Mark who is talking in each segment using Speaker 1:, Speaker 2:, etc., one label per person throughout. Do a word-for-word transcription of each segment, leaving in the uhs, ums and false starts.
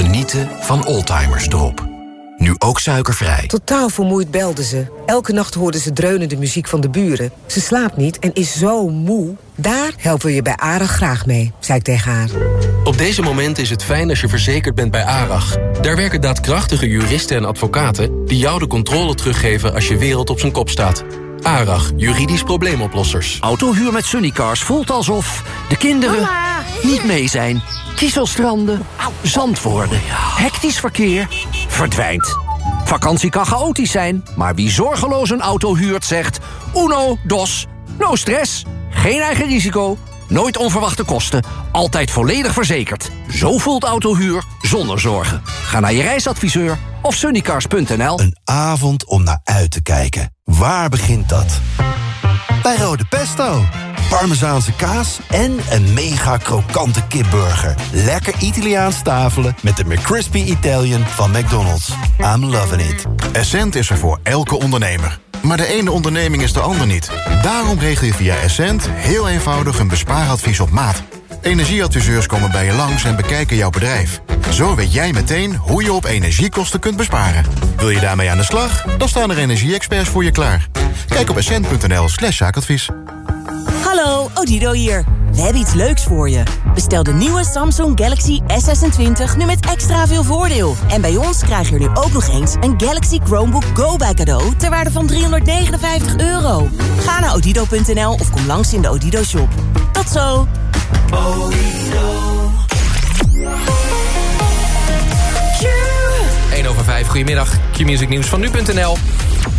Speaker 1: Genieten van Oldtimers Drop. Nu ook suikervrij.
Speaker 2: Totaal vermoeid belde ze. Elke nacht hoorde ze dreunende muziek van de buren. Ze slaapt niet en is zo moe. Daar helpen we je bij ARAG graag mee, zei ik tegen haar.
Speaker 3: Op deze momenten is het fijn als je verzekerd bent bij ARAG. Daar werken daadkrachtige juristen en advocaten die jou de controle teruggeven als je wereld op zijn kop staat. ARAG, juridisch probleemoplossers.
Speaker 4: Autohuur met Sunnycars voelt alsof de kinderen Mama. niet mee zijn. Kieselstranden, zand worden, hectisch verkeer, verdwijnt. Vakantie kan chaotisch zijn, maar wie zorgeloos een auto huurt zegt... Uno, dos, no stress, geen eigen risico, nooit onverwachte kosten... altijd volledig verzekerd. Zo voelt autohuur zonder zorgen. Ga naar je reisadviseur of sunnycars punt n l.
Speaker 5: Een avond om naar uit te kijken. Waar begint dat? Bij Rode Pesto. Parmezaanse kaas en een mega krokante kipburger. Lekker Italiaans tafelen met de McCrispy Italian van McDonald's. I'm loving it.
Speaker 6: Essent is er voor elke ondernemer. Maar de ene onderneming is de ander niet. Daarom regel je via Essent heel eenvoudig een bespaaradvies op maat. Energieadviseurs komen bij je langs en bekijken jouw bedrijf. Zo weet jij meteen hoe je op energiekosten kunt besparen. Wil je daarmee aan de slag? Dan staan er energie-experts voor je klaar. Kijk op essent punt n l slash zaakadvies.
Speaker 7: Hallo, Odido hier. We hebben iets leuks voor je. Bestel de nieuwe Samsung Galaxy S zesentwintig nu met extra veel voordeel. En bij ons krijg je er nu ook nog eens een Galaxy Chromebook Go bij cadeau... ter waarde van driehonderdnegenenvijftig euro. Ga naar odido punt n l of kom langs in de Odido shop. Tot zo!
Speaker 8: één over vijf, goedemiddag. Q-Music Nieuws van nu punt n l.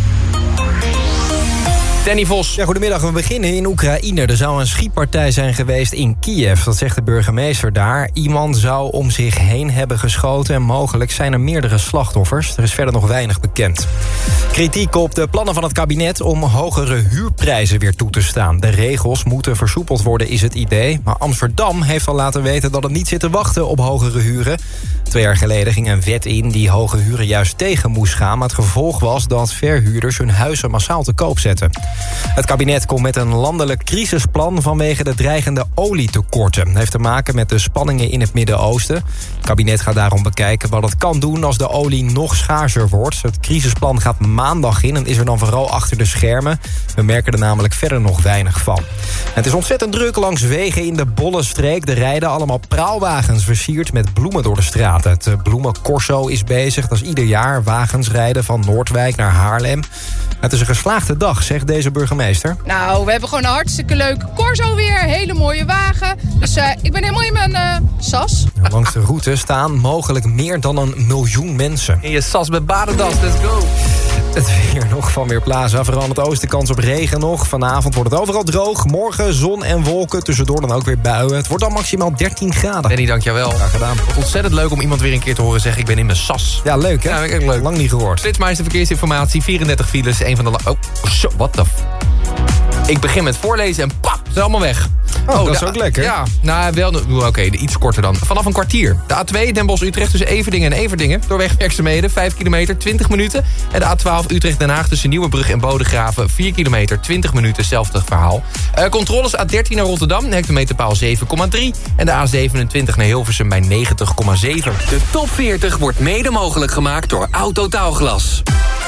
Speaker 8: Danny Vos.
Speaker 9: Ja, goedemiddag. We beginnen in Oekraïne. Er zou een schietpartij zijn geweest in Kiev. Dat zegt de burgemeester daar. Iemand zou om zich heen hebben geschoten... en mogelijk zijn er meerdere slachtoffers. Er is verder nog weinig bekend. Kritiek op de plannen van het kabinet... om hogere huurprijzen weer toe te staan. De regels moeten versoepeld worden, is het idee. Maar Amsterdam heeft al laten weten dat het niet zit te wachten op hogere huren. Twee jaar geleden ging een wet in die hoge huren juist tegen moest gaan... maar het gevolg was dat verhuurders hun huizen massaal te koop zetten. Het kabinet komt met een landelijk crisisplan vanwege de dreigende olietekorten. Het heeft te maken met de spanningen in het Midden-Oosten. Het kabinet gaat daarom bekijken wat het kan doen als de olie nog schaarser wordt. Het crisisplan gaat maandag in en is er dan vooral achter de schermen. We merken er namelijk verder nog weinig van. Het is ontzettend druk langs wegen in de Bollenstreek. Er rijden allemaal praalwagens versierd met bloemen door de straten. Het bloemencorso is bezig. Dat is ieder jaar wagens rijden van Noordwijk naar Haarlem. Het is een geslaagde dag, zegt deze burgemeester.
Speaker 10: Nou, we hebben gewoon een hartstikke leuke corso weer. Hele mooie wagen. Dus uh, ik ben helemaal in mijn uh, sas.
Speaker 9: Ja, langs de route staan mogelijk meer dan een miljoen mensen.
Speaker 8: In je sas met badendas, let's go.
Speaker 9: Het weer nog van Weerplaza. Vooral aan het oosten kans op regen nog. Vanavond wordt het overal droog. Morgen zon en wolken. Tussendoor dan ook weer buien. Het wordt dan maximaal dertien graden.
Speaker 8: Danny, dankjewel.
Speaker 9: Graag gedaan.
Speaker 8: Wat ontzettend leuk om iemand weer een keer te horen zeggen... ik ben in mijn sas.
Speaker 9: Ja, leuk hè?
Speaker 8: Ja, echt leuk.
Speaker 9: Lang niet gehoord.
Speaker 8: Flitsmeister verkeersinformatie. vierendertig files. Een van de... La- oh, zo, what the... F- ik begin met voorlezen en pap, ze zijn allemaal weg.
Speaker 9: Oh, oh dat
Speaker 8: de,
Speaker 9: is ook lekker.
Speaker 8: Ja, nou wel, oké, okay, iets korter dan. Vanaf een kwartier. De A twee, Den Bosch-Utrecht tussen Everdingen en Everdingen. Door wegwerkzaamheden, vijf kilometer, twintig minuten. En de A twaalf, Utrecht-Den Haag tussen Nieuwebrug en Bodegraven. vier kilometer, twintig minuten, zelfde verhaal. Uh, controles A dertien naar Rotterdam, hectometerpaal zeven komma drie. En de A zevenentwintig naar Hilversum bij negentig komma zeven.
Speaker 3: De top veertig wordt mede mogelijk gemaakt door Autotaalglas.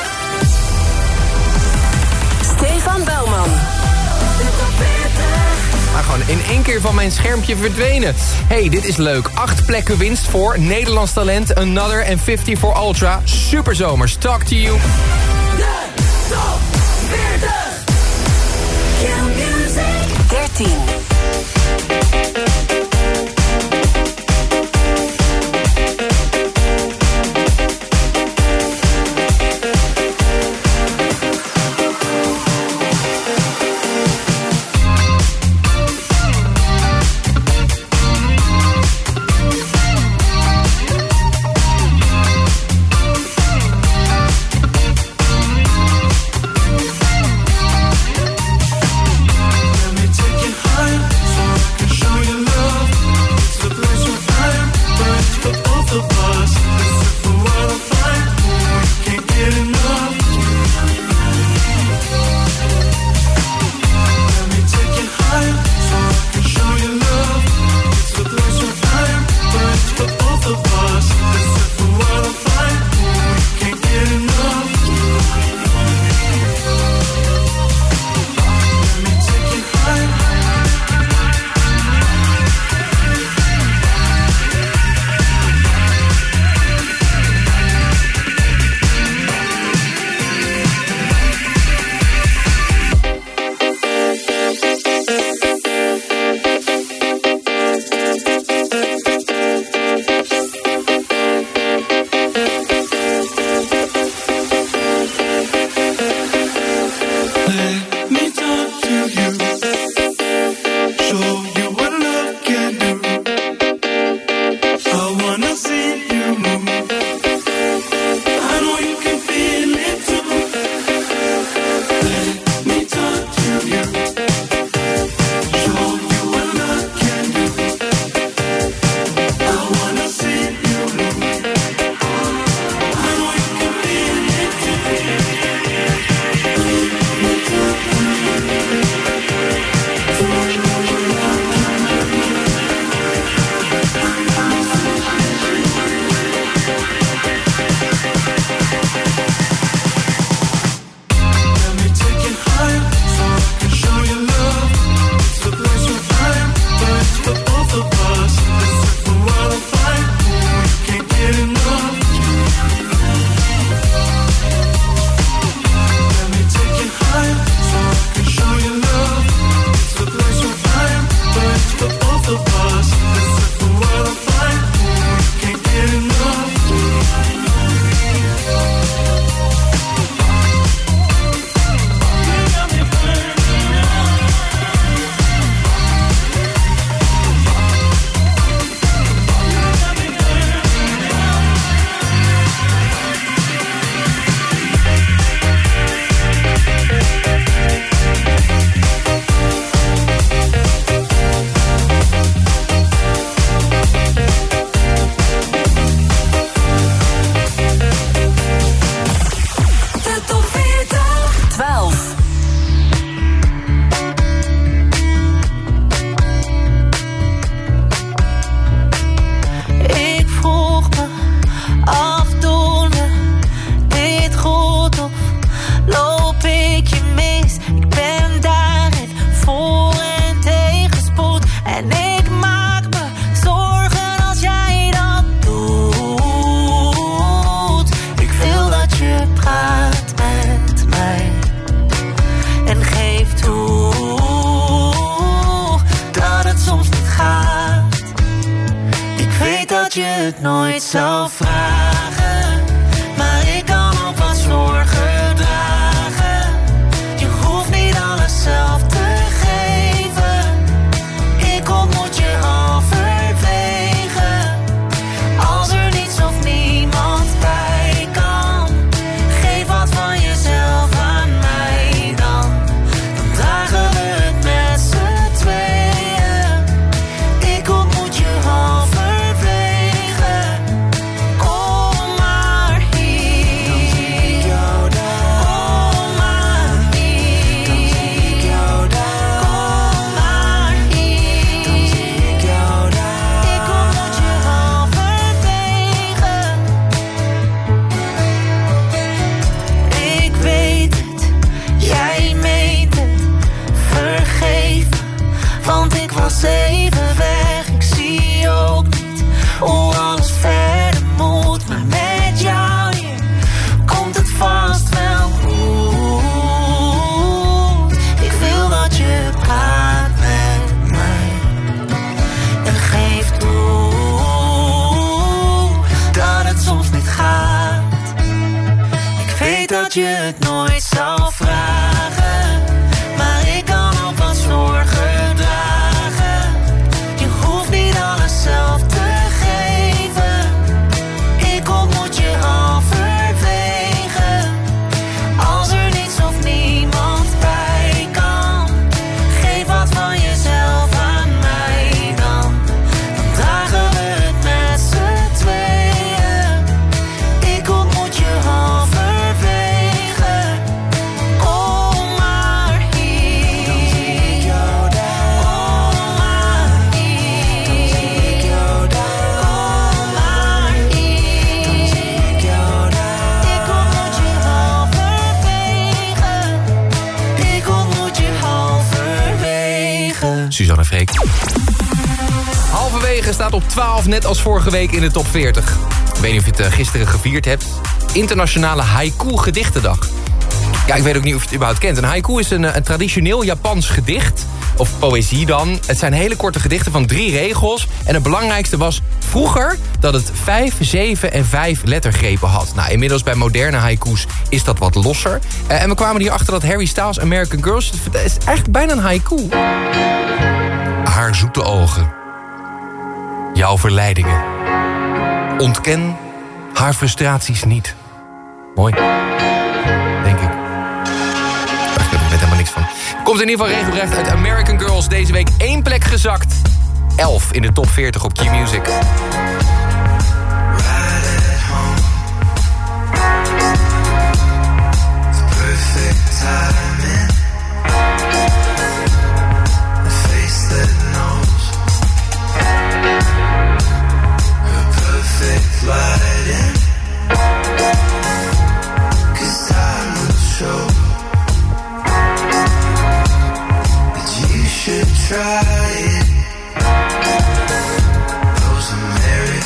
Speaker 7: Stefan Bouwman.
Speaker 8: Maar gewoon in één keer van mijn schermpje verdwenen. Hey, dit is leuk. Acht plekken winst voor Nederlands Talent, Another en vijftig voor Ultra. Superzomers. Talk to you.
Speaker 7: De top veertig. Q-Music. dertien.
Speaker 11: het nooit zou vragen, maar ik kan ook wat zorgen dragen. Je hoeft niet alles zelf te geven. Ik ontmoet je halverwege. Als er niets of niemand bij kan, geef wat van jezelf aan mij dan. Dan dragen we het met z'n tweeën. Ik ontmoet je halverwege. Kom maar hier. Dan zie ik jou daar. Kom maar hier. Dan zie ik jou daar. Kom maar hier. Dan zie ik jou daar. Ik ontmoet je halverwege. Ik weet het, jij meent het. Vergeef me, want ik was even weg. Ik zie ook niet hoe alles verder moet, maar met jou hier komt het vast wel goed. Ik wil dat je praat met mij en geef toe dat het soms niet gaat. Ik weet dat je het nooit zou vragen, maar ik kan ook wat zorgen dragen. Je hoeft niet alles zelf te geven. Ik ontmoet je halverwege. Als er niets of niemand bij kan, geef wat van jezelf aan mij dan. Dan dragen we het met z'n tweeën. Ik ontmoet je halverwege. Kom maar hier. Dan zie ik jou daar. Kom maar hier. Dan zie ik jou daar. Kom maar hier. Dan zie ik jou daar. Ik ontmoet je halverwege. Ik ontmoet je halverwege.
Speaker 8: Suzanne Freek. Halverwege staat op twaalf, net als vorige week in de top veertig. Ik weet niet of je het eh, gisteren gevierd hebt. Internationale Haiku Gedichtendag. Ja, ik weet ook niet of je het überhaupt kent. Een haiku is een, eh, een traditioneel Japans gedicht. Of poëzie dan. Het zijn hele korte gedichten van drie regels. En het belangrijkste was vroeger dat het vijf, zeven en vijf lettergrepen had. Nou, inmiddels bij moderne haiku's is dat wat losser. Uh, en we kwamen hierachter dat Harry Styles' American Girls... het is eigenlijk bijna een haiku. Haar zoete ogen. Jouw verleidingen. Ontken haar frustraties niet. Mooi. Denk ik. Daar heb ik net helemaal niks van. Komt in ieder geval regelrecht uit American Girls. Deze week één plek gezakt. elf in de top veertig op Q-Music.
Speaker 11: Try it. Those American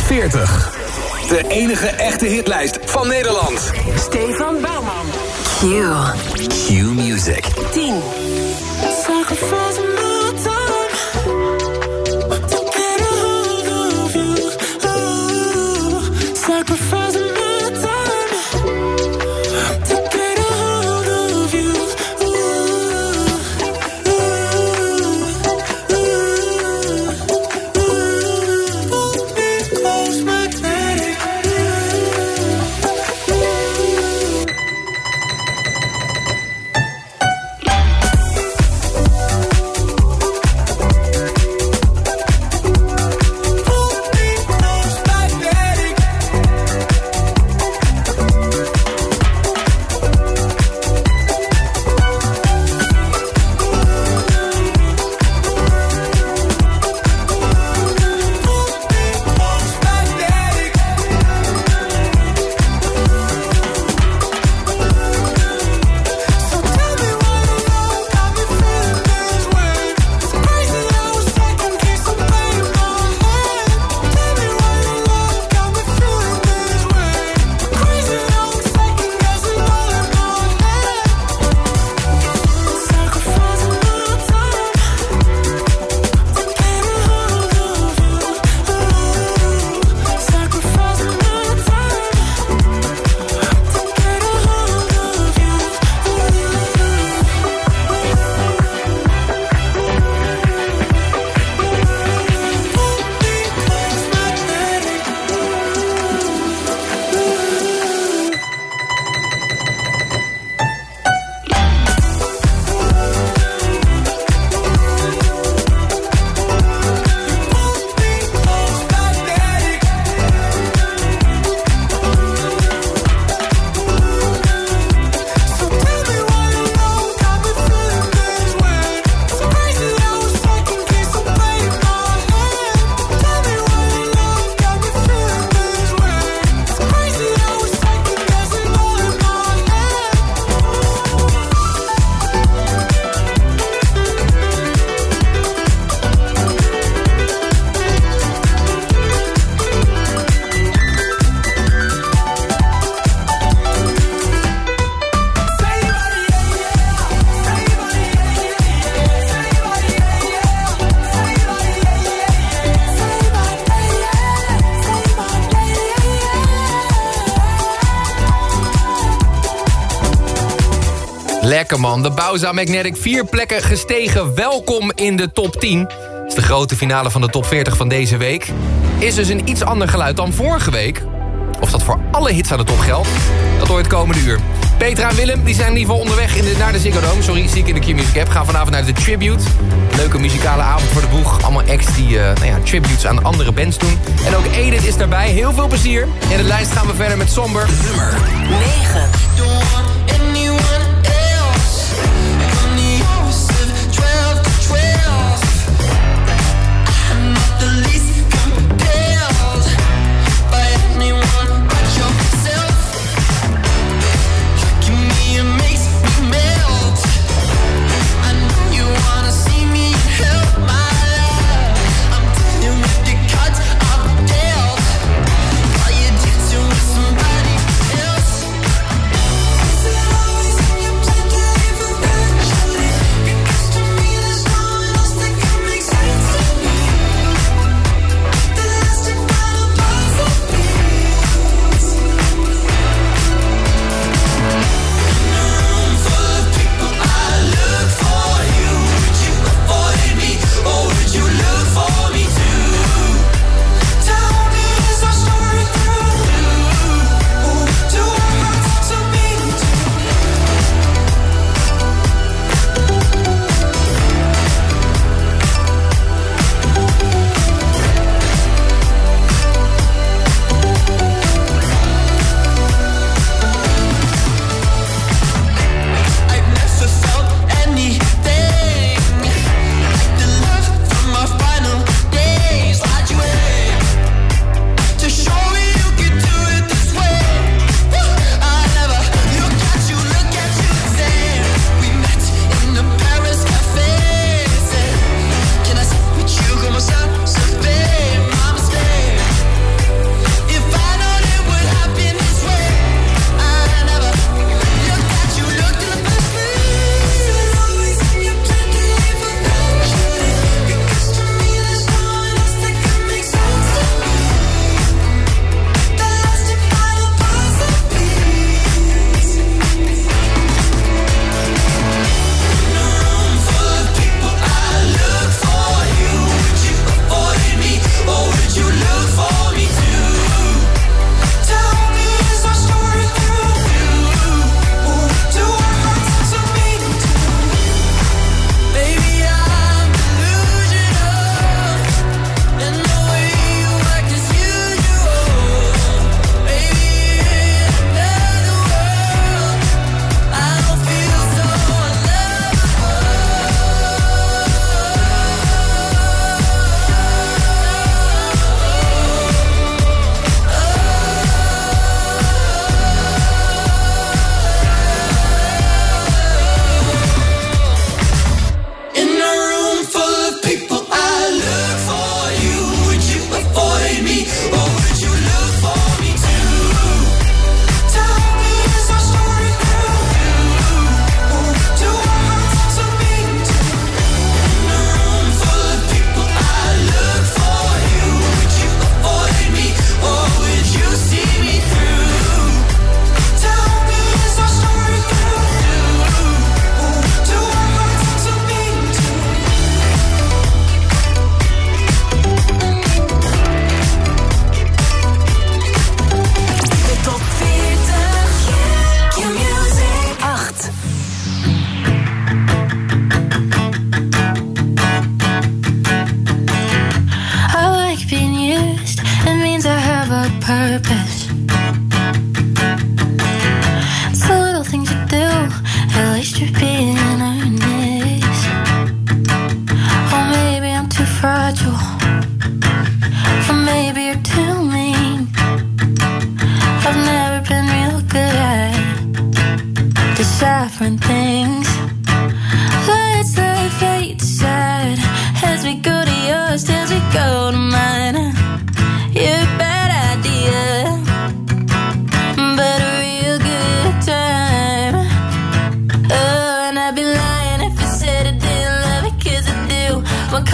Speaker 12: veertig. De enige echte hitlijst van Nederland.
Speaker 13: Stefan Bouwman. Q.
Speaker 12: Q Music.
Speaker 13: tien.
Speaker 11: Sacrificing my time to get a hold of you. Ooh, sacrificing my time to get a hold of you. Ooh, ooh, ooh, ooh. Pull me close, magnetic.
Speaker 8: Lekker man, de Bauza Magnetic vier plekken gestegen. Welkom in de top tien. Het is de grote finale van de top veertig van deze week. Is dus een iets ander geluid dan vorige week. Of dat voor alle hits aan de top geldt, dat hoor je het komende uur. Petra en Willem die zijn in ieder geval onderweg in de, naar de Ziggo Dome. Sorry, zie ik in de Q-Music app. Gaan vanavond naar de Tribute. Leuke muzikale avond voor de boeg. Allemaal acts die uh, nou ja, tributes aan andere bands doen. En ook Edith is daarbij. Heel veel plezier. In de lijst gaan we verder met Somber.
Speaker 13: Nummer negen.
Speaker 11: Somebody else.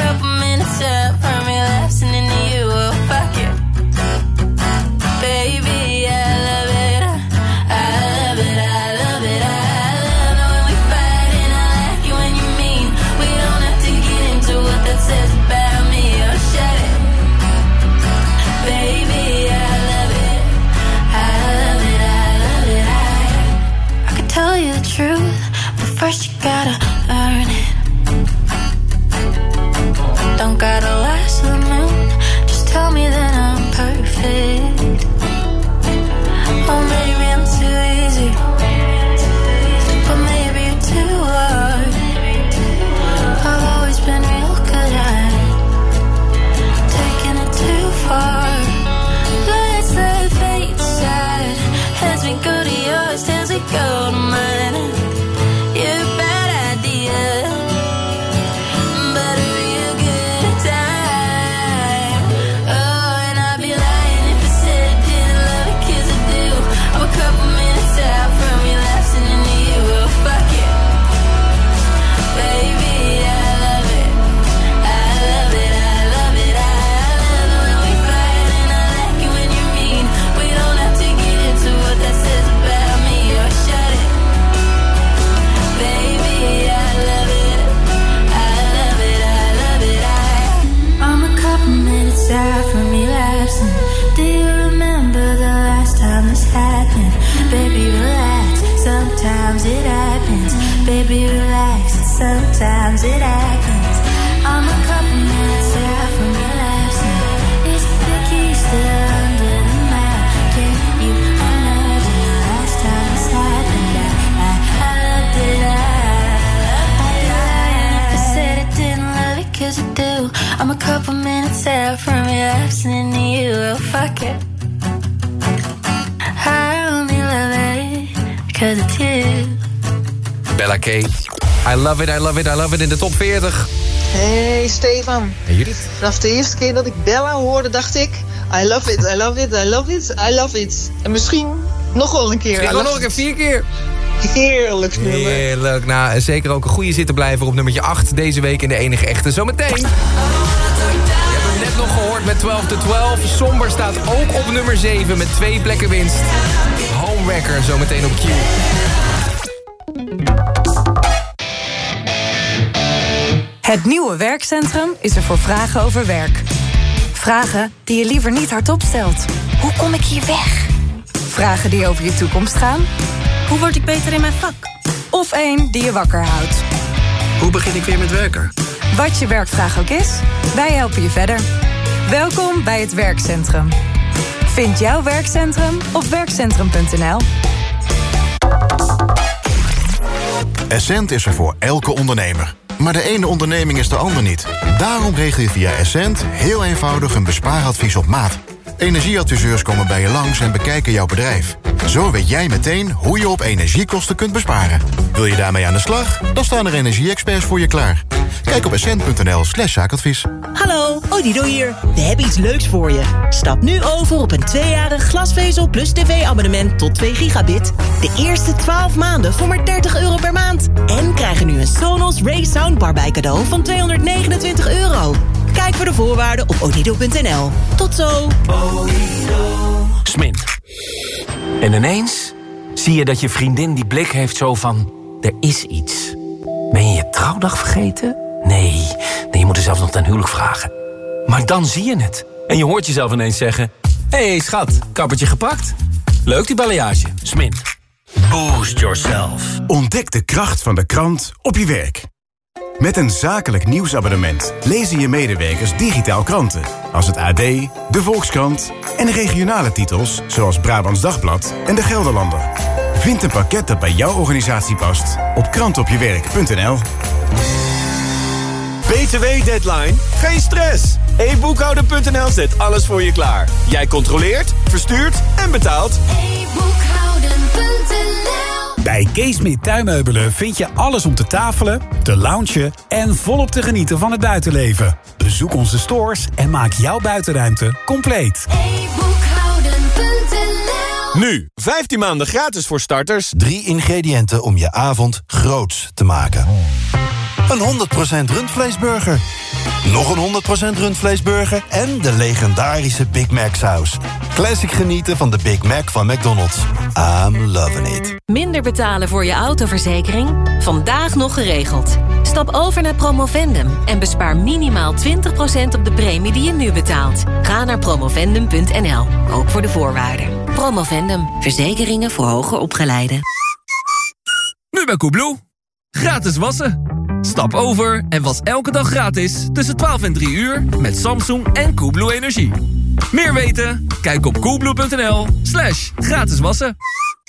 Speaker 11: couple minutes out from relapsing into you. Oh, fuck it. Baby, I love it. I love it, I love it, I love it when we fight, and I like it when you mean. We don't have to get into what that says about me. Oh, shut it. Baby, I love it. I love it, I love it, I I could tell you the truth, but first you gotta earn it. Don't gotta last to the moon, just tell me that I'm perfect. Oh, maybe I'm too easy, but maybe you're too hard. I've always been real good at taking it too far. Let's let fate decide. As we go to yours, as we go to mine. You're a bad idea, but a real good time. Oh, and I'd be lying if I said I didn't love it, 'cause I do. I'm a couple minutes out from relapsing into you. Oh, fuck it. Baby, I love it. I love it, I love it, I love it when we fight, and I like it when you're mean. We don't have to get into what that says about me. Oh, shut it. Baby, I love it. I love it, I love it, I I'm a couple minutes out from relapsing. Do you remember the last time this happened? Baby, relax, sometimes it happens. Baby, relax, sometimes it happens. I'm a couple minutes out from relapsing. Is the key still under the mat? Can you imagine the last time this happened? I, I, I loved it, I, I loved it. And if I said I didn't love it, 'cause I do. I'm a couple minutes out from relapsing into you. Oh, fuck it. I only love it 'cause it's you.
Speaker 8: Bella K. I love it, I love it, I love it in de top veertig.
Speaker 14: Hey Stefan.
Speaker 8: Hey Judith.
Speaker 14: Vanaf de eerste keer dat ik Bella hoorde, dacht ik... I love it, I love it, I love it, I love it. En misschien nog wel een keer.
Speaker 8: Misschien gewoon nog een keer, vier keer.
Speaker 14: Heerlijk nummer.
Speaker 8: Heerlijk. Nou, zeker ook een goede zittenblijver op nummertje acht deze week in de enige echte. Zometeen. Je hebt hem net nog gehoord met twaalf to twaalf. Somber staat ook op nummer zeven met twee plekken winst. Homewrecker zometeen op Q.
Speaker 15: Het nieuwe werkcentrum is er voor vragen over werk. Vragen die je liever niet hardop stelt. Hoe kom ik hier weg? Vragen die over je toekomst gaan. Hoe word ik beter in mijn vak? Of één die je wakker houdt.
Speaker 16: Hoe begin ik weer met werken?
Speaker 15: Wat je werkvraag ook is, wij helpen je verder. Welkom bij het werkcentrum. Vind jouw werkcentrum op werkcentrum punt n l.
Speaker 6: Essent is er voor elke ondernemer. Maar de ene onderneming is de ander niet. Daarom regel je via Essent heel eenvoudig een bespaaradvies op maat. Energieadviseurs komen bij je langs en bekijken jouw bedrijf. Zo weet jij meteen hoe je op energiekosten kunt besparen. Wil je daarmee aan de slag? Dan staan er energie-experts voor je klaar. Kijk op essent punt n l slash zaakadvies.
Speaker 7: Hallo, Odido hier. We hebben iets leuks voor je. Stap nu over op een tweejarig glasvezel plus tv-abonnement tot twee gigabit. De eerste twaalf maanden voor maar dertig euro per maand. En krijg er nu een Sonos Ray Soundbar bij cadeau van tweehonderdnegenentwintig euro. Kijk voor de voorwaarden op odido punt n l. Tot zo.
Speaker 12: Smint. En ineens zie je dat je vriendin die blik heeft zo van... er is iets. Ben je je trouwdag vergeten? Nee, nee, je moet er zelfs nog ten huwelijk vragen. Maar dan zie je het. En je hoort jezelf ineens zeggen... hé hey, schat, kappertje gepakt? Leuk die balayage. Smint. Boost yourself.
Speaker 17: Ontdek de kracht van de krant op je werk. Met een zakelijk nieuwsabonnement lezen je medewerkers digitaal kranten. Als het A D, de Volkskrant en regionale titels... zoals Brabants Dagblad en de Gelderlander. Vind een pakket dat bij jouw organisatie past op krantopjewerk punt n l.
Speaker 18: B T W-deadline? Geen stress! e boekhouder punt n l zet alles voor je klaar. Jij controleert, verstuurt en betaalt.
Speaker 11: e boekhouden punt n l.
Speaker 19: Bij Keesmit Tuinmeubelen vind je alles om te tafelen, te loungen en volop te genieten van het buitenleven. Bezoek onze stores en maak jouw buitenruimte compleet.
Speaker 11: e boekhouden punt n l.
Speaker 18: Nu, vijftien maanden gratis voor starters.
Speaker 5: Drie ingrediënten om je avond groots te maken. Een honderd procent rundvleesburger. Nog een honderd procent rundvleesburger en de legendarische Big Mac saus. Classic genieten van de Big Mac van McDonald's. I'm loving it.
Speaker 13: Minder betalen voor je autoverzekering? Vandaag nog geregeld. Stap over naar Promovendum en bespaar minimaal twintig procent op de premie die je nu betaalt. Ga naar promovendum punt n l, ook voor de voorwaarden. Promovendum, verzekeringen voor hoger opgeleiden.
Speaker 20: Nu bij Coolblue. Gratis wassen. Stap over en was elke dag gratis tussen twaalf en drie uur met Samsung en Coolblue Energie. Meer weten? Kijk op coolblue punt n l slash gratis wassen.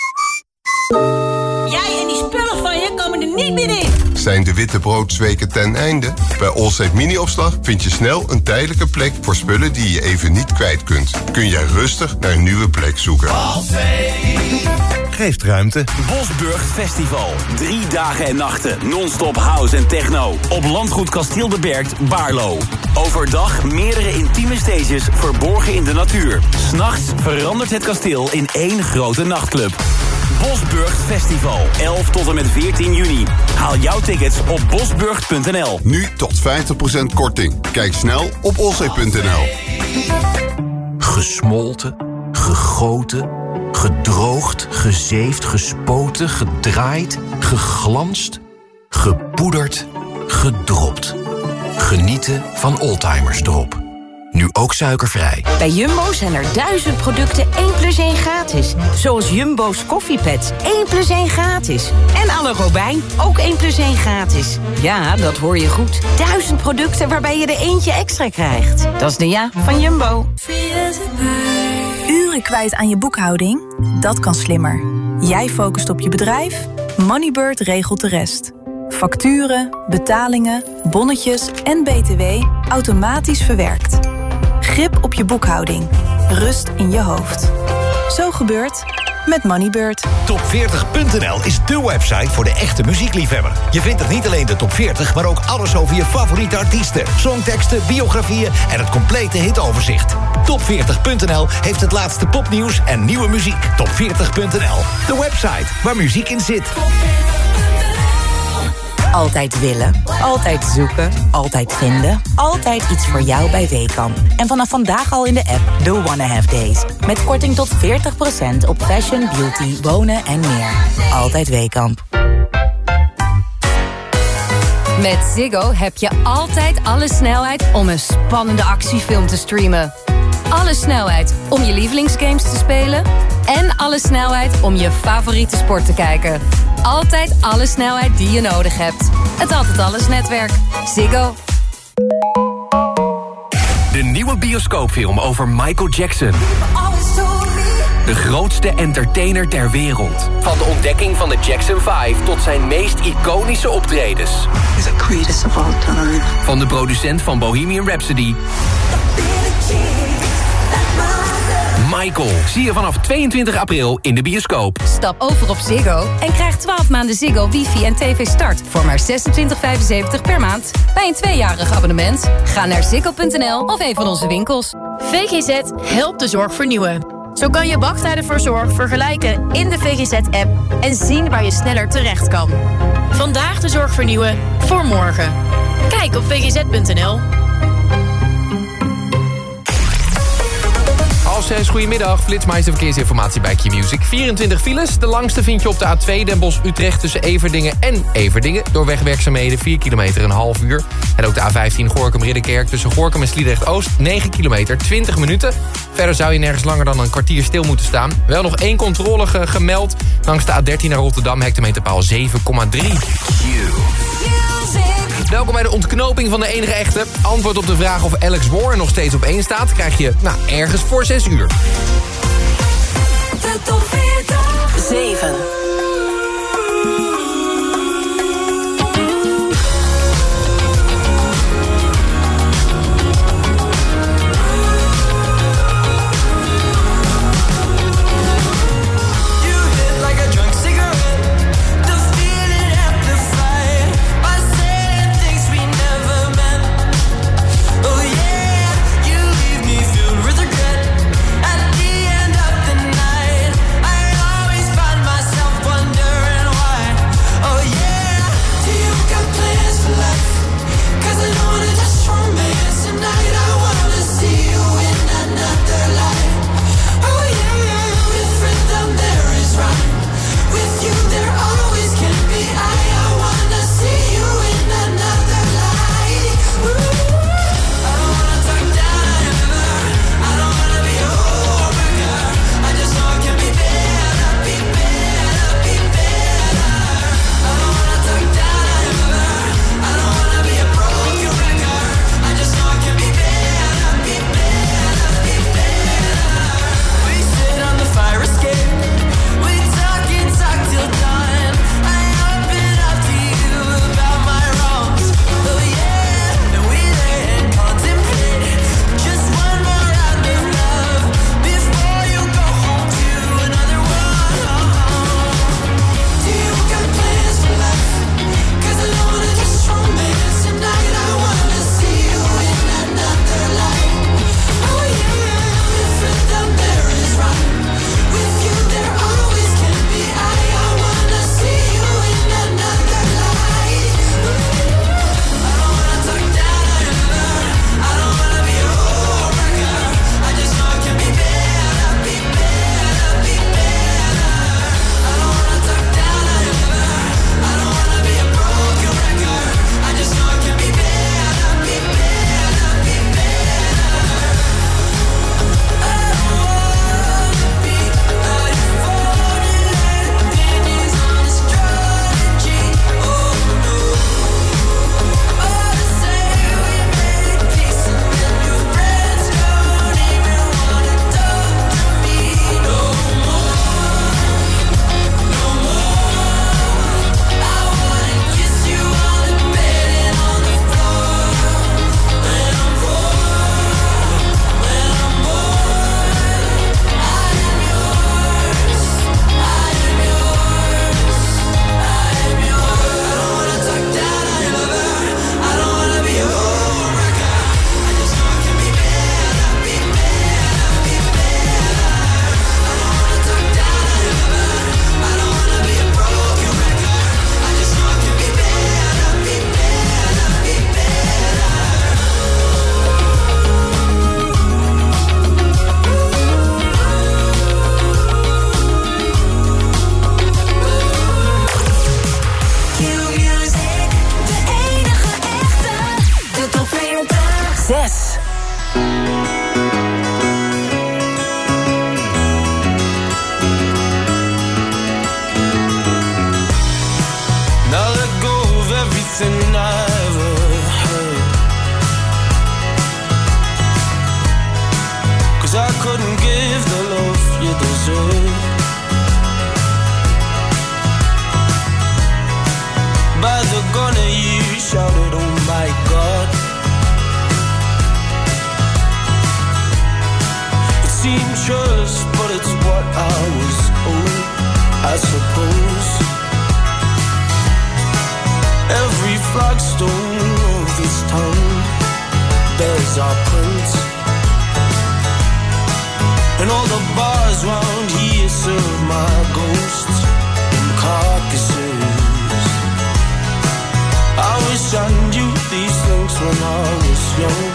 Speaker 21: Jij en die spullen van je komen er niet meer in.
Speaker 22: Zijn de witte broodsweken ten einde? Bij Allsafe Mini-opslag vind je snel een tijdelijke plek voor spullen die je even niet kwijt kunt. Kun jij rustig naar een nieuwe plek zoeken.
Speaker 23: Geeft ruimte.
Speaker 18: Bosburg Festival. Drie dagen en nachten. Non-stop house en techno. Op landgoed Kasteel de Bergt, Baarlo. Overdag meerdere intieme stages verborgen in de natuur. 'S Nachts verandert het kasteel in één grote nachtclub. Bosburg Festival. elf tot en met veertien juni. Haal jouw tickets op bosburg punt n l.
Speaker 22: Nu tot vijftig procent korting. Kijk snel op allsafe punt n l.
Speaker 3: Gesmolten, gegoten, gedroogd, gezeefd, gespoten, gedraaid, geglanst, gepoederd, gedropt. Genieten van Oldtimers Drop. Nu ook suikervrij.
Speaker 7: Bij Jumbo zijn er duizend producten één plus één gratis. Zoals Jumbo's koffiepads, één plus één gratis. En alle Robijn, ook één plus één gratis. Ja, dat hoor je goed. Duizend producten waarbij je er eentje extra krijgt. Dat is de ja van Jumbo.
Speaker 15: Uren kwijt aan je boekhouding? Dat kan slimmer. Jij focust op je bedrijf, Moneybird regelt de rest. Facturen, betalingen, bonnetjes en B T W automatisch verwerkt. Grip op je boekhouding. Rust in je hoofd. Zo gebeurt met Moneybird.
Speaker 24: top veertig punt n l is dé website voor de echte muziekliefhebber. Je vindt er niet alleen de top veertig, maar ook alles over je favoriete artiesten, songteksten, biografieën en het complete hitoverzicht. top veertig punt n l heeft het laatste popnieuws en nieuwe muziek. top veertig punt n l, de website waar muziek in zit.
Speaker 7: Altijd willen, altijd zoeken, altijd vinden. Altijd iets voor jou bij Weekamp. En vanaf vandaag al in de app The Wanna Have Days. Met korting tot veertig procent op fashion, beauty, wonen en meer. Altijd Weekamp.
Speaker 25: Met Ziggo heb je altijd alle snelheid om een spannende actiefilm te streamen. Alle snelheid om je lievelingsgames te spelen. En alle snelheid om je favoriete sport te kijken. Altijd alle snelheid die je nodig hebt. Het Altijd Alles netwerk. Ziggo.
Speaker 3: De nieuwe bioscoopfilm over Michael Jackson. De grootste entertainer ter wereld. Van de ontdekking van de Jackson vijf tot zijn meest iconische optredens. Van de producent van Bohemian Rhapsody, Michael, zie je vanaf tweeëntwintig april in de bioscoop.
Speaker 25: Stap over op Ziggo en krijg twaalf maanden Ziggo, wifi en tv start voor maar zesentwintig vijfenzeventig per maand. Bij een tweejarig abonnement. Ga naar ziggo punt n l of een van onze winkels.
Speaker 26: V G Z helpt de zorg vernieuwen. Zo kan je wachttijden voor zorg vergelijken in de V G Z-app en zien waar je sneller terecht kan. Vandaag de zorg vernieuwen voor morgen. Kijk op v g z punt n l.
Speaker 8: Half zes, goedemiddag. Flitsmeister verkeersinformatie bij Q-Music. vierentwintig files. De langste vind je op de A twee Den Bosch-Utrecht tussen Everdingen en Everdingen. Door wegwerkzaamheden vier kilometer en een half uur. En ook de A vijftien Gorinchem-Ridderkerk tussen Gorinchem en Sliedrecht-Oost. negen kilometer, twintig minuten. Verder zou je nergens langer dan een kwartier stil moeten staan. Wel nog één controle ge- gemeld. Langs de A dertien naar Rotterdam, hectometerpaal zeven komma drie. Welkom bij de ontknoping van de enige echte. Antwoord op de vraag of Alex Warren nog steeds op één staat... krijg je nou, ergens voor zes uur.
Speaker 13: De top veertig. zeven.
Speaker 11: Myself wouldn't give the love you deserve. By the gunner you shouted, oh my God. It seemed just, but it's what I was owed, I suppose. Every flagstone of this town bears our prints, and all the bars round here serve my ghosts in carcasses. I wish I knew these things when I was young,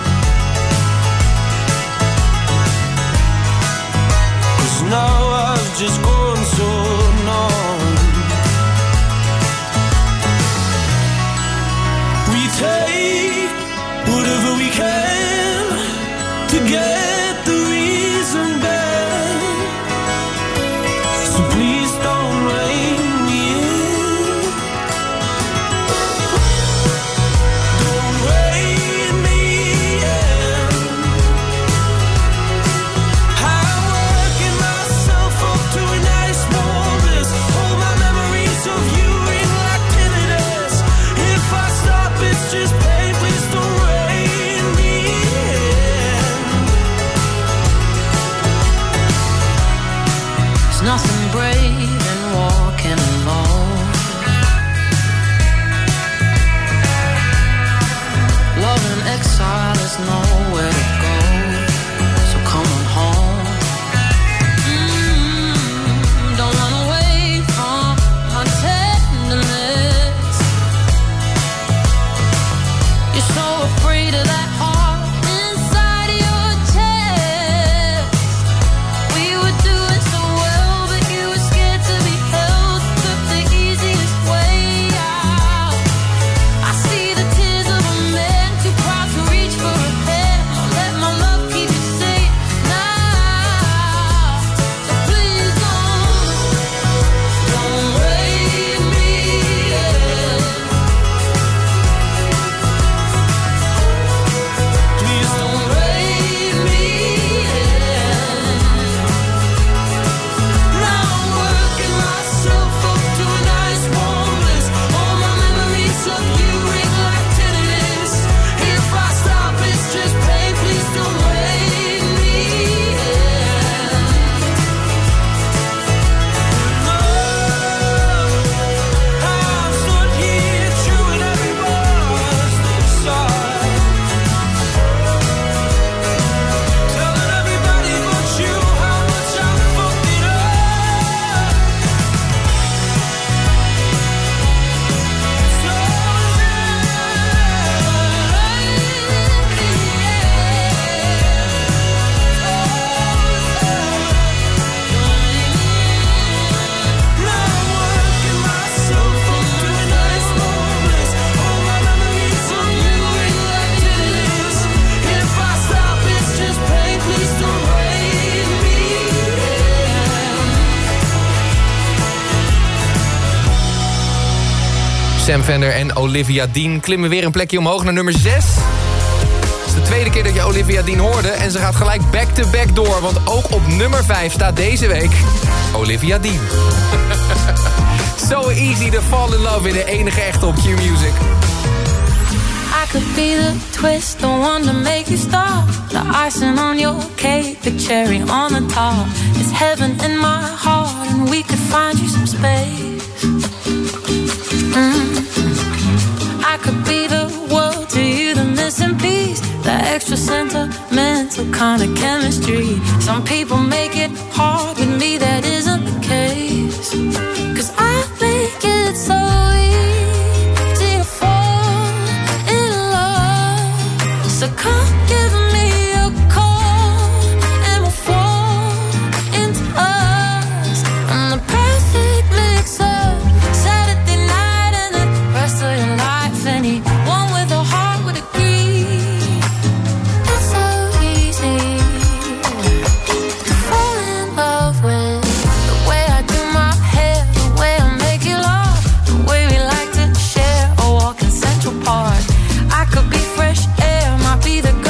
Speaker 11: 'cause now I've just grown so numb. We take whatever we can to get the reason back, so please don't rein me in. Don't rein me in. I'm working myself up to a nice warm bliss. All my memories of you in like tinnitus. If I stop, it's just pain. Please don't rein me in.
Speaker 1: There's nothing brave in walking alone. Love in exile is nowhere to go, so come on home. Mm, don't run away from my tenderness. You're so afraid of that heart inside your chest. We were doing so well, but you were scared to be held. Took the easiest way out. I see the tears of a man too proud to reach for a hand. I'll let my love keep you safe now. So please don't, don't rein me in. Please don't rein me in. Now I'm working myself up to a nice warm bliss. All my memories of you ring like tinnitus. If I stop, it's just pain. Please don't rein me in. No, I've stood here chewing every word's inside, telling everybody but you how much I fucked it up. Now I'm working myself up to a nice warm bliss. All my memories of you ring like tinnitus. If I stop, it's just pain. Please don't rein me in.
Speaker 8: Sam Fender en Olivia Dean klimmen weer een plekje omhoog naar nummer zes. Het is de tweede keer dat je Olivia Dean hoorde en ze gaat gelijk back-to-back door, want ook op nummer vijf staat deze week Olivia Dean. So easy to fall in love in de enige echte op Q-Music.
Speaker 1: I could be the twist, the one to make you stop. The icing on your cake, the cherry on the top. It's heaven in my heart, and we could find you some space. Mm. I could be the world to you, the missing piece, the extra sentimental kind of chemistry. Some people make it hard, with me that isn't the case. 'Cause I make it so easy to fall in love. So come give me a call and we'll fall into us. I'm the perfect mix of Saturday night and the rest of your life. Anyone with a heart would agree. It's so easy to fall in love with the way I do my hair, the way I make you laugh, the way we like to share a walk in Central Park. I could be fresh air, might be the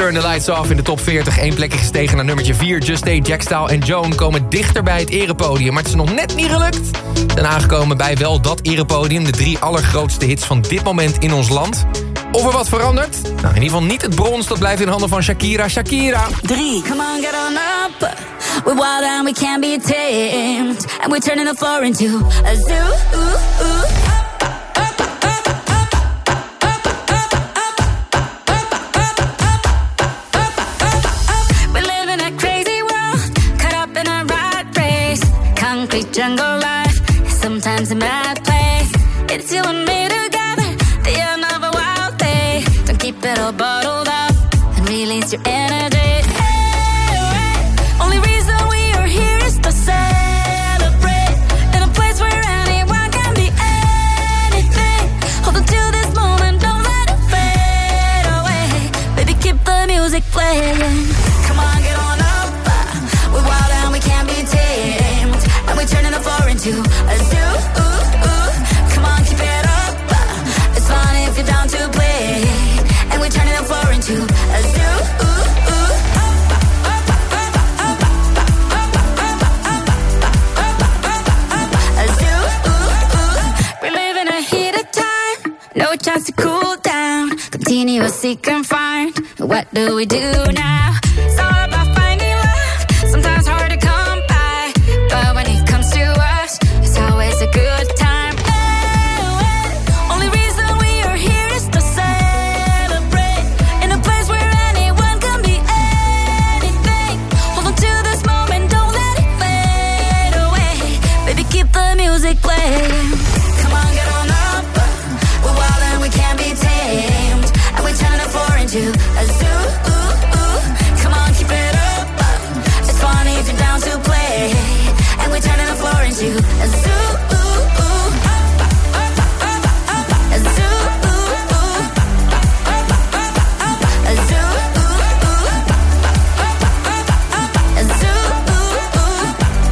Speaker 8: Turn the Lights Off in de top veertig. Eén plekje gestegen naar nummertje vier. Just Stay, Jackstyle en Joan komen dichter bij het erepodium. Maar het is nog net niet gelukt. Zijn aangekomen bij wel dat erepodium. De drie allergrootste hits van dit moment in ons land. Of er wat verandert? Nou, in ieder geval niet het brons. Dat blijft in handen van Shakira. Shakira.
Speaker 1: drie. Come on, get on up. We're wild and we can't be tamed. And we're turning the floor into a zoo. Ooh, ooh. Jungle life, sometimes a mad place. It's you and me together, the end of a wild day. Don't keep it all bottled up and release your energy. Hey, hey. Only reason we are here is to celebrate in a place where anyone can be anything. Hold on to this moment, don't let it fade away. Baby, keep the music playing. Come on, get on up. We're wild and we can't be tamed. And we're turning the floor into a zoo. Ooh, ooh. Come on, keep it up. It's fun if you're down to play. And we're turning the floor into a zoo. Ooh, ooh. A zoo. Ooh, ooh. We're living a heated time. No chance to cool down. Continuously confined. What do we do now? It's all about finding love. Sometimes hard to come by. But when it comes to us, it's always a good time. Hey, hey. Only reason we are here is to celebrate in a place where anyone can be anything. Hold on to this moment, don't let it fade away. Baby, keep the music playing. Come on, get on up. We're wild and we can't be tamed. And we're turning the floor into a zoo. Ooh, ooh. Come on, keep it up. It's funny if you're down to play. And we're turning the floor into a zoo. Ooh, ooh. A zoo. Ooh, ooh. A zoo. Ooh, ooh. A zoo. Ooh,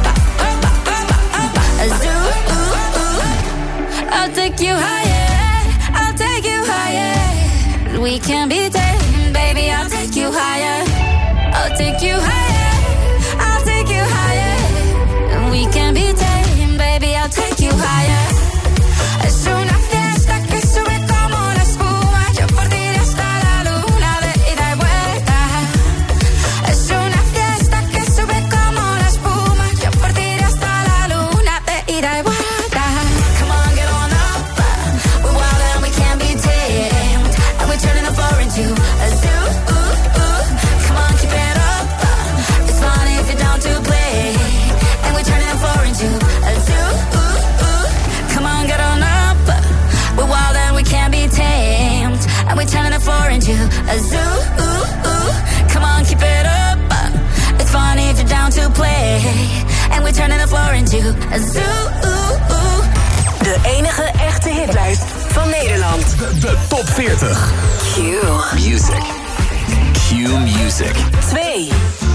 Speaker 1: ooh. A zoo. Ooh, ooh. I'll take you higher. I'll take you higher. We can be tamed, baby. I'll take you higher. I'll take you higher. I'll take you higher. We can be tamed, baby, I'll take you higher. Es una fiesta que sube como la espuma. Yo por ti iré hasta la luna de ida y vuelta. Es una fiesta que sube como la espuma. Yo por ti iré hasta la luna de ida y vuelta. Come on, get on up. We're wild and we can't be tamed. And we're turning the floor into a zoo. Ooh, ooh. Come on, keep it up. It's fun if you're down to play. And we're turning the floor into a zoo. Ooh, ooh. Come on, get on up. We're wild and we can't be tamed. And we're turning the floor into a zoo. Ooh, ooh. Come on, keep it up. It's fun if you're down to play. And we're turning the floor into a zoo. Ooh, ooh.
Speaker 7: De enige echte hitlijst van Nederland.
Speaker 2: De, de top veertig.
Speaker 7: Q
Speaker 2: Music. Q Music.
Speaker 7: twee.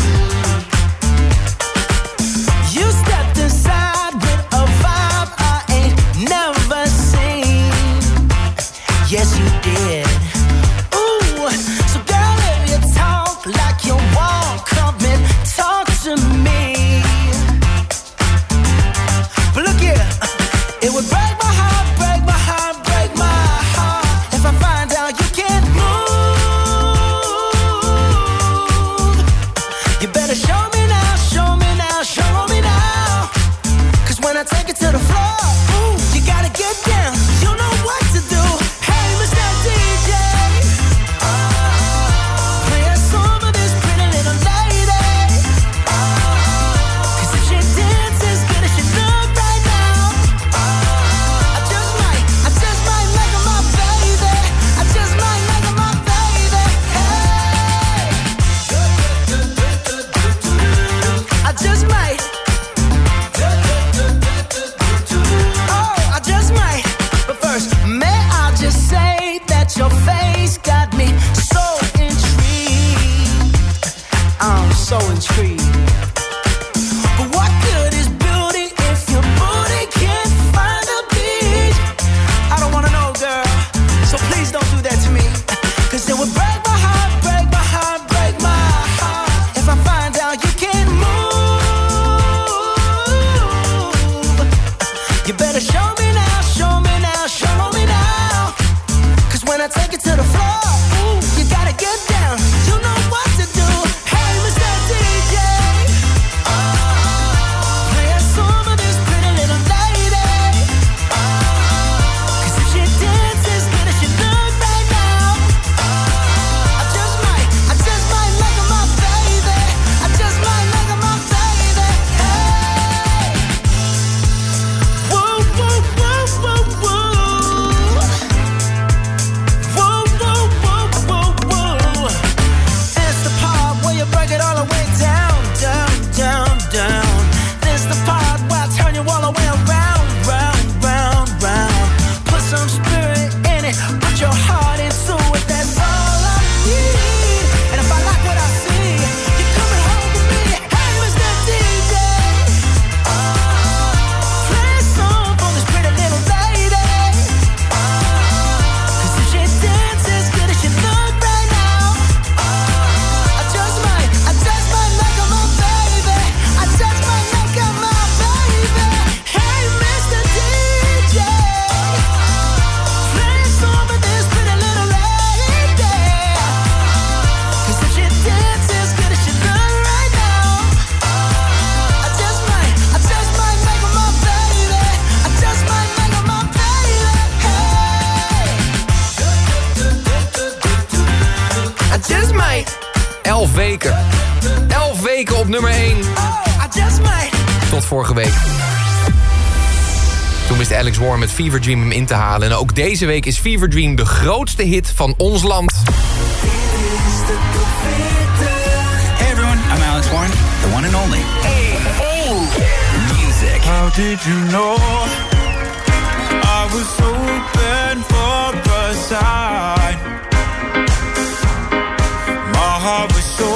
Speaker 11: You stepped inside with a vibe I ain't never seen. Yes, you did. Ooh, so girl, if you talk like you want, come and talk to me. But look here, it would break my heart, break my heart, break my heart if I find out you can't move. You better show me now, show me now, show me now. Cause when I take it to the floor, ooh, you gotta get down. You know what to do. Hey, Mister D J, oh, play a song for this pretty little lady. Oh, cause if she dances good as she look right now, oh, I just might, I just might make her my baby. I just might make her my baby. Hey, I just might. Oh, I just might. But first, man.
Speaker 8: weken op nummer één. Tot vorige week. Toen wist Alex Warren met Fever Dream hem in te halen. En ook deze week is Fever Dream de grootste hit van ons land.
Speaker 4: Hey everyone, I'm Alex Warren, the one and only. Hey, hey. Music. How did you know I was so bad for a side? My heart was so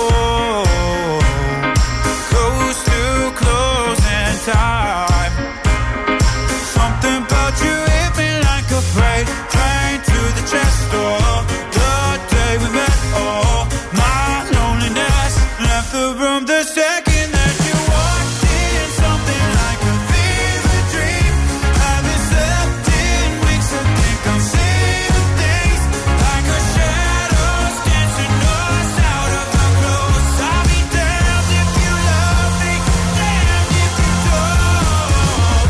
Speaker 4: close to closing time. Something about you hit me like a freight train to the chest door. The day we met, oh, my loneliness left the room the second that you walked in. Something like a fever dream. Haven't slept in weeks. I think I'm seeing things like a shadows dancing us out of our clothes. I'll be damned if you love me, damned if you don't.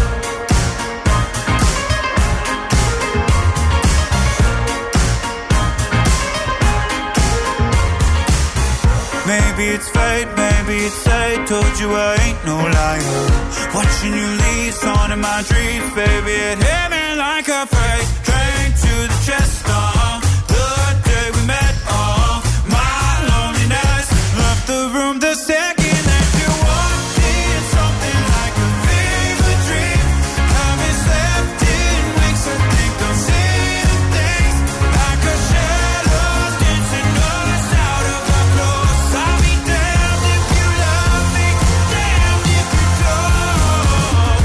Speaker 4: Maybe it's fate, maybe it's fate. Told you I ain't no liar. Watching you leave, on in my dreams, baby. It hit me like a freight train to the chest. Uh, the day we met, uh, my loneliness left the room the second that you walked in. Something like a fever dream. Haven't slept in weeks. I think I'm seeing things like a shadows dancing us out of our clothes. I'll be damned if you love me, damned if you don't.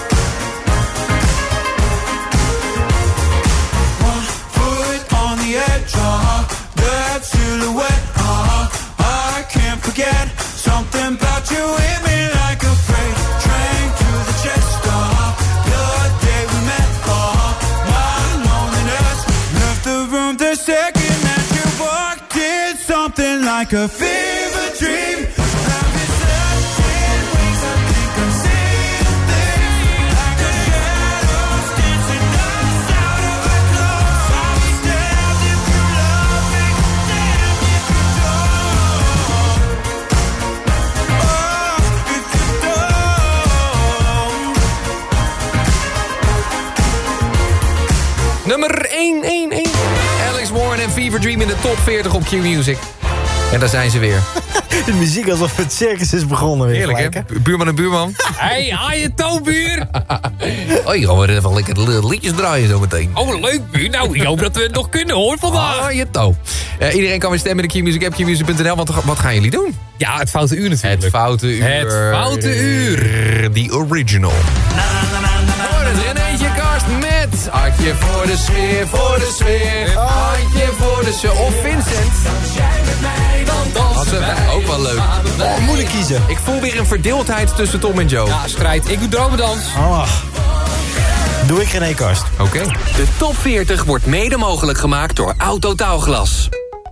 Speaker 4: One foot on the edge, uh, that silhouette, uh, I can't forget. Something about you hit me like a freight train to the chest, uh, the day we met, uh, my loneliness left the room the second that you walked in. Something like a fever dream. Haven't slept in weeks. I think I'm seeing things like a shadows dancing us out of our clothes. I'll be damned if you love me, damned if you don't. Oh, if you don't.
Speaker 8: Nummer één, één, één. Alex Warren en Fever Dream in de top veertig op Q-Music. En daar zijn ze weer.
Speaker 9: De muziek alsof het circus is begonnen weer.
Speaker 8: Heerlijk,
Speaker 9: gelijk,
Speaker 8: hè? Buurman en buurman.
Speaker 10: Hé, hey, haal je toe, buur.
Speaker 8: Oh, je gaat weer even lekker de liedjes draaien zo meteen.
Speaker 10: Oh, leuk, buur. Nou, ik hoop dat we het nog kunnen, hoor, vandaag.
Speaker 8: Ah, je touw. Uh, iedereen kan weer stemmen in de Q-Music app, Q music punt n l. Want wat gaan jullie doen?
Speaker 10: Ja, het foute uur natuurlijk.
Speaker 8: Het foute uur.
Speaker 10: Het foute uur.
Speaker 8: The original. Hoor het, Renéetje Karst met Hartje voor de sfeer, voor de sfeer. Hartje voor de sfeer. Of Vincent. Dat is ook wel leuk.
Speaker 9: Oh, moeilijk kiezen.
Speaker 8: Ik voel weer een verdeeldheid tussen Tom en Joe.
Speaker 10: Ja, strijd. Ik doe dromedans.
Speaker 9: Oh. Doe ik geen Karst.
Speaker 8: Oké. Okay.
Speaker 2: De top veertig wordt mede mogelijk gemaakt door Autotaalglas.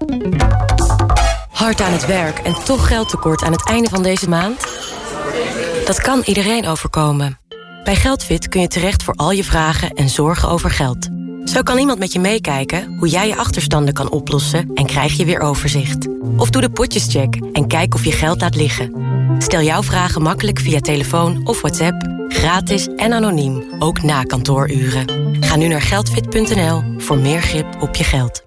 Speaker 13: Hard aan het werk en toch geldtekort aan het einde van deze maand? Dat kan iedereen overkomen. Bij Geldfit kun je terecht voor al je vragen en zorgen over geld. Zo kan iemand met je meekijken hoe jij je achterstanden kan oplossen en krijg je weer overzicht. Of doe de potjescheck en kijk of je geld laat liggen. Stel jouw vragen makkelijk via telefoon of WhatsApp, gratis en anoniem, ook na kantooruren. Ga nu naar geldfit punt n l voor meer grip op je geld.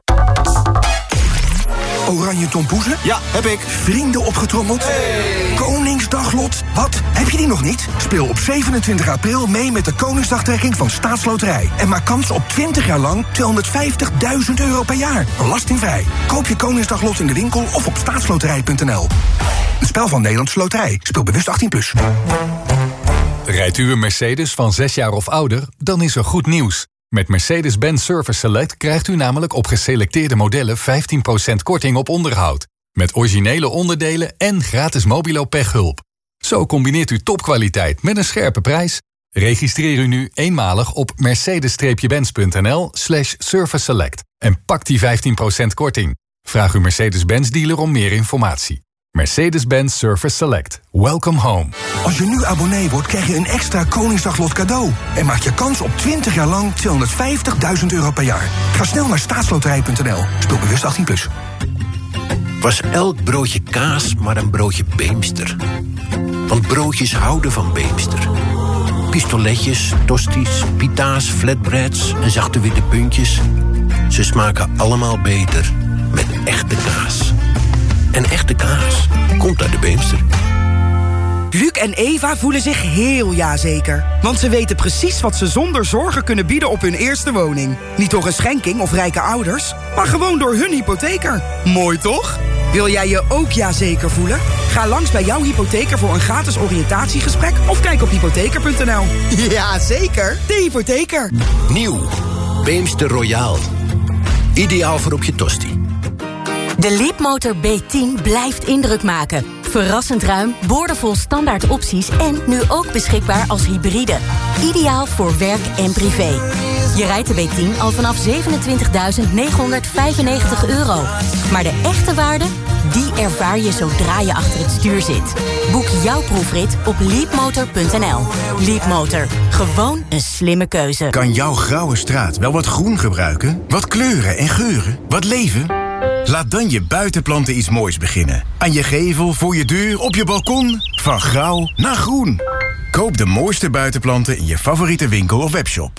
Speaker 14: Oranje tompoezen? Ja, heb ik. Vrienden opgetrommeld? Hey. Koningsdaglot? Wat? Heb je die nog niet? Speel op zevenentwintig april mee met de Koningsdagtrekking van Staatsloterij. En maak kans op twintig jaar lang tweehonderdvijftigduizend euro per jaar. Belastingvrij. Koop je Koningsdaglot in de winkel of op staatsloterij punt n l. Een spel van Nederlandse Loterij. Speel bewust achttien plus.
Speaker 16: Rijdt u een Mercedes van zes jaar of ouder? Dan is er goed nieuws. Met Mercedes-Benz Service Select krijgt u namelijk op geselecteerde modellen vijftien procent korting op onderhoud. Met originele onderdelen en gratis mobilo pechhulp. Zo combineert u topkwaliteit met een scherpe prijs. Registreer u nu eenmalig op mercedes-benz punt n l slash service select en pak die vijftien procent korting. Vraag uw Mercedes-Benz dealer om meer informatie. Mercedes-Benz Service Select. Welcome home.
Speaker 14: Als je nu abonnee wordt, krijg je een extra Koningsdaglot cadeau. En maak je kans op twintig jaar lang tweehonderdvijftigduizend euro per jaar. Ga snel naar staatsloterij punt n l. Speel bewust achttien plus.
Speaker 5: Was elk broodje kaas maar een broodje Beemster? Want broodjes houden van Beemster. Pistoletjes, tosties, pita's, flatbreads en zachte witte puntjes. Ze smaken allemaal beter met echte kaas. En echte kaas komt uit de Beemster.
Speaker 6: Luc en Eva voelen zich heel ja-zeker. Want ze weten precies wat ze zonder zorgen kunnen bieden op hun eerste woning. Niet door een schenking of rijke ouders, maar gewoon door hun hypotheker. Mooi toch? Wil jij je ook ja-zeker voelen? Ga langs bij jouw hypotheker voor een gratis oriëntatiegesprek of kijk op hypotheker punt n l. Ja, zeker. De hypotheker.
Speaker 5: Nieuw. Beemster Royaal. Ideaal voor op je tosti.
Speaker 13: De Leapmotor B tien blijft indruk maken. Verrassend ruim, boordevol standaard opties en nu ook beschikbaar als hybride. Ideaal voor werk en privé. Je rijdt de B tien al vanaf zevenentwintigduizend negenhonderdvijfennegentig euro. Maar de echte waarde, die ervaar je zodra je achter het stuur zit. Boek jouw proefrit op leapmotor punt n l. Leapmotor, gewoon een slimme keuze.
Speaker 12: Kan jouw grauwe straat wel wat groen gebruiken? Wat kleuren en geuren? Wat leven? Laat dan je buitenplanten iets moois beginnen. Aan je gevel, voor je deur, op je balkon. Van grauw naar groen. Koop de mooiste buitenplanten in je favoriete winkel of webshop.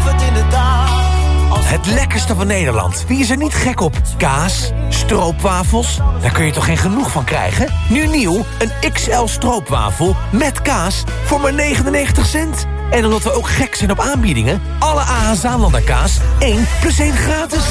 Speaker 24: Het lekkerste van Nederland. Wie is er niet gek op? Kaas, stroopwafels. Daar kun je toch geen genoeg van krijgen? Nu nieuw, een X L stroopwafel met kaas voor maar negenennegentig cent. En omdat we ook gek zijn op aanbiedingen... alle A H Zaanlander kaas, één plus één gratis.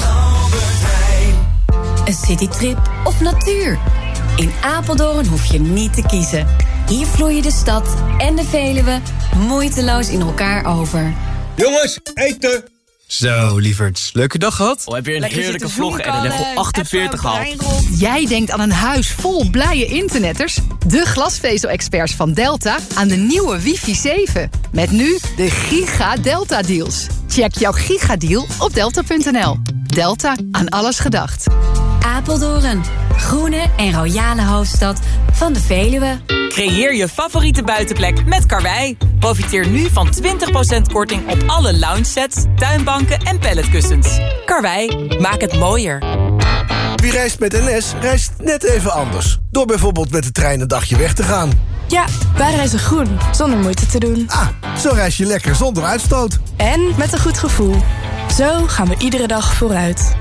Speaker 25: Een citytrip of natuur? In Apeldoorn hoef je niet te kiezen. Hier vloeien de stad en de Veluwe moeiteloos in elkaar over.
Speaker 17: Jongens, eten! Zo, lieverds. Leuke dag gehad?
Speaker 19: Oh, heb je een Lekker heerlijke vlog en een level achtenveertig gehaald.
Speaker 23: Jij denkt aan een huis vol blije internetters? De glasvezel-experts van Delta aan de nieuwe wifi zeven. Met nu de Giga Delta Deals. Check jouw gigadeal op delta punt n l. Delta, aan alles gedacht.
Speaker 25: Apeldoorn, groene en royale hoofdstad van de Veluwe.
Speaker 27: Creëer je favoriete buitenplek met Karwei. Profiteer nu van twintig procent korting op alle lounge sets, tuinbanken en palletkussens. Karwei, maak het mooier.
Speaker 28: Wie reist met N S, reist net even anders. Door bijvoorbeeld met de trein een dagje weg te gaan.
Speaker 29: Ja, wij reizen groen, zonder moeite te doen.
Speaker 28: Ah, zo reis je lekker zonder uitstoot.
Speaker 29: En met een goed gevoel. Zo gaan we iedere dag vooruit.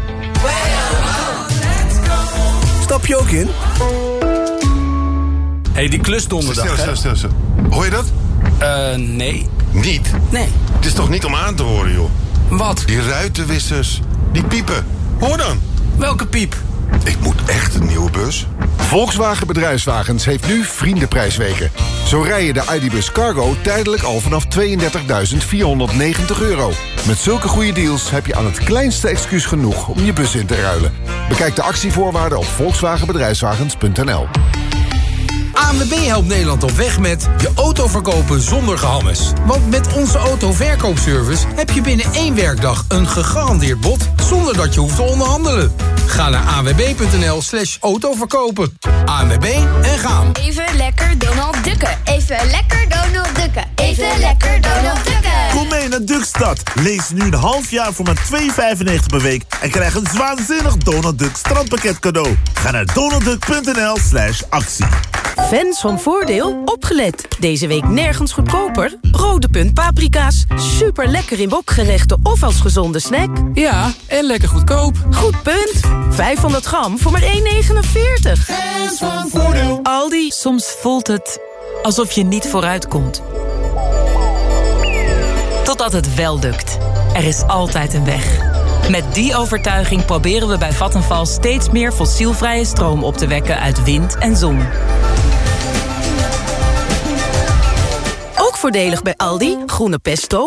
Speaker 28: Stap je ook in?
Speaker 17: Hé, hey, die klus donderdag,
Speaker 22: stil, stil, stil, stil. Hoor je dat?
Speaker 17: Eh, uh, nee.
Speaker 22: Niet?
Speaker 17: Nee.
Speaker 22: Het is toch niet om aan te horen, joh?
Speaker 17: Wat?
Speaker 22: Die ruitenwissers. Die piepen. Hoor dan.
Speaker 17: Welke piep?
Speaker 22: Ik moet echt een nieuwe bus.
Speaker 30: Volkswagen Bedrijfswagens heeft nu vriendenprijsweken. Zo rij je de I D-Bus Cargo tijdelijk al vanaf tweeëndertigduizend vierhonderdnegentig euro. Met zulke goede deals heb je aan het kleinste excuus genoeg om je bus in te ruilen. Bekijk de actievoorwaarden op volkswagen bedrijfswagens punt n l.
Speaker 31: A N W B helpt Nederland op weg met je auto verkopen zonder gehammes. Want met onze autoverkoopservice heb je binnen één werkdag een gegarandeerd bod zonder dat je hoeft te onderhandelen. Ga naar a n w b punt n l slash autoverkopen. A N W B en gaan.
Speaker 32: Even lekker Donald Ducken. Even lekker Donald Ducken. Even lekker Donald Ducken.
Speaker 33: Kom mee naar Duckstad. Lees nu een half jaar voor maar twee vijfennegentig per week en krijg een waanzinnig Donald Duck strandpakket cadeau. Ga naar donaldduck punt n l slash actie.
Speaker 7: Fans van Voordeel, opgelet. Deze week nergens goedkoper. Rode punt paprika's. Super lekker in wokgerechten of als gezonde snack.
Speaker 10: Ja, en lekker goedkoop.
Speaker 7: Goed punt. vijfhonderd gram voor maar één negenenveertig.
Speaker 32: Fans van Voordeel.
Speaker 7: Aldi.
Speaker 34: Soms voelt het alsof je niet vooruit komt. Totdat het wel lukt. Er is altijd een weg. Met die overtuiging proberen we bij Vattenfall steeds meer fossielvrije stroom op te wekken uit wind en zon.
Speaker 7: Ook voordelig bij Aldi. Groene pesto,